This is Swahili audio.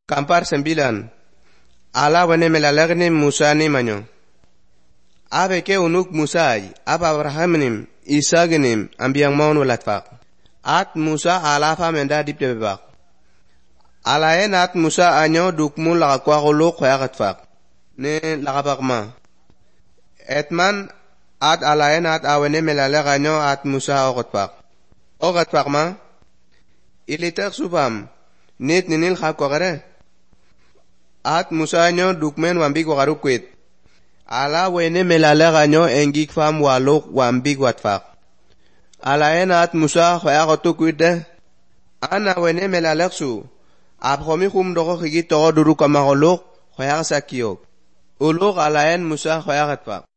Kampar 9. Ala wane melalagnim Musa ni manyo. Abe ke unuk Musa ay, aba Abrahamnim, Isagnim, ambiyang maun walatfak. At Musa ala fa menda dipte bebak. Alayen at Musa anyo dukmun lakakwa kuluk kwayakatfak. Ne lakapakma. Etman at alayen at awane melalag anyo at Musa okatfak. Okatfak ma? Ilitak supam, nit ninil khakwa At Musa anyo dukmen wambik wakarukwit. Ala wene melalag anyo engik fam waluk wambik watfak. Alayen at Musa kwayakatukwit Ana wene melalag su. Abhomi khum doko khigi toho duru kamakolok, khoyak sakiyok. Ulok alayen Musa khoyakatpak.